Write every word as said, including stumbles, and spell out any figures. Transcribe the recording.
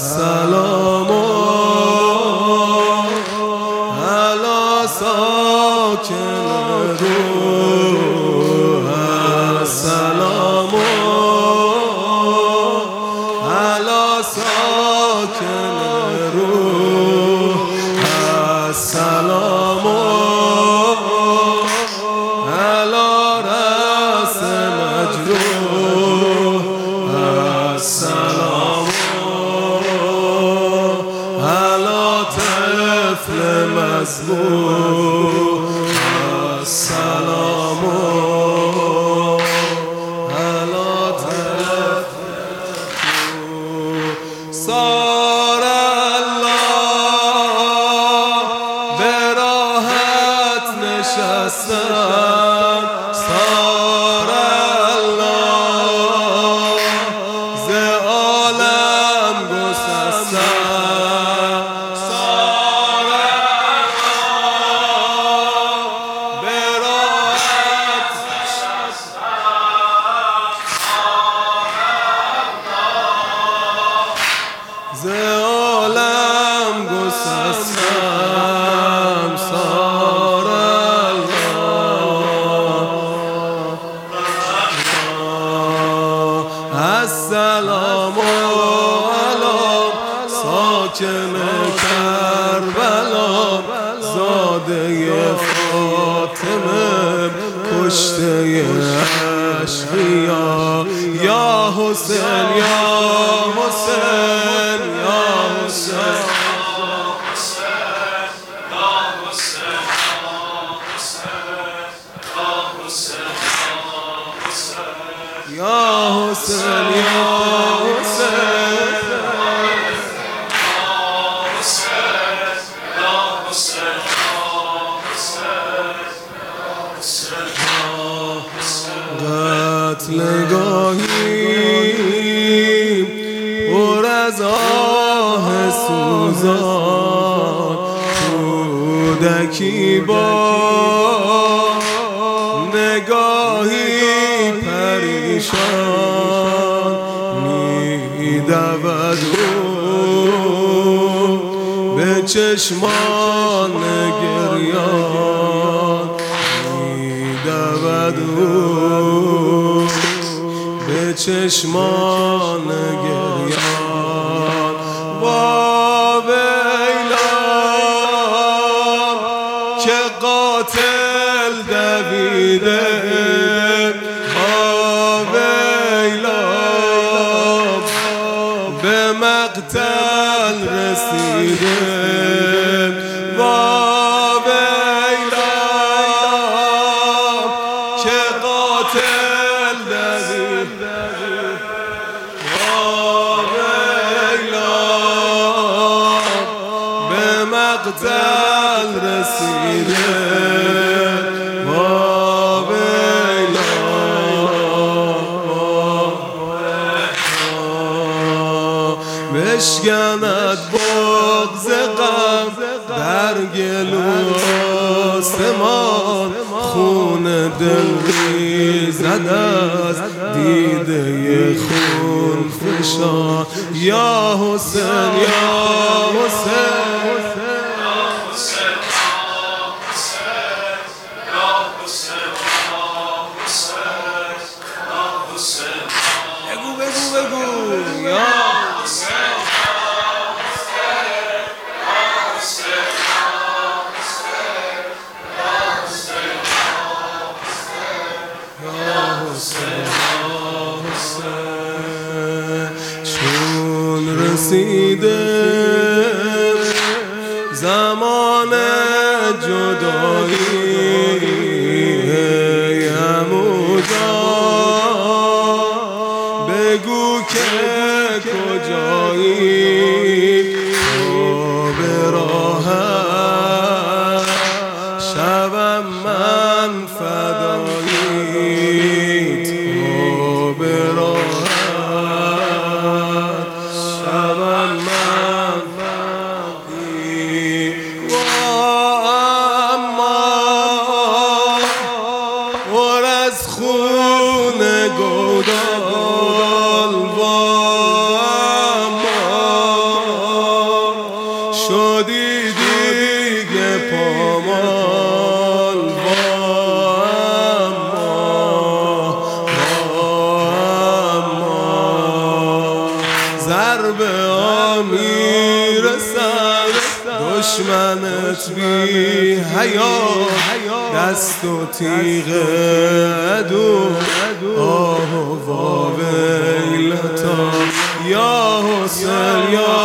السلام علی ساکن روح السلام علی ساکن روح السلام علی رأس مجروح السلام علی طفل مذبوح السلام علی طفل صار الله به راحت نشستن صار الله ز عالم گسستن صار الله به راحت ز عالم گسستم صار الله السلام علی ساکن کربلا زاده فاطمه کشته اشقیا یا حسین یا حسین یا حسین یا حسین یا قتلگاهی پر از آه سوزان کودکی با نگاهی پریشان می‌دود او به چشمان گریان می‌دود او به چشمان گریان با ویلا که قاتل دویده با ویلا به مقتل رسیده با ویلا که قاتل دویده با ویلا به مقتل رسیده با ویلا بشکند بغض غم در گلو آسمان خون دل ریزد از دیده خون فشان یا حسین یا حسین بگو بگو بگو یا چون رسیده زمان جدایی عمو جان بگو که کجایی تو به راحت شبم من فدایی تو به راحت شبم من فدایی و اما پر از خون گودال و اما شدی دیگه پامال با اما اما ضربه ها میرسن دشمنت بی حیا دست و تیغ عدو آه و واویلتا یا حسین یا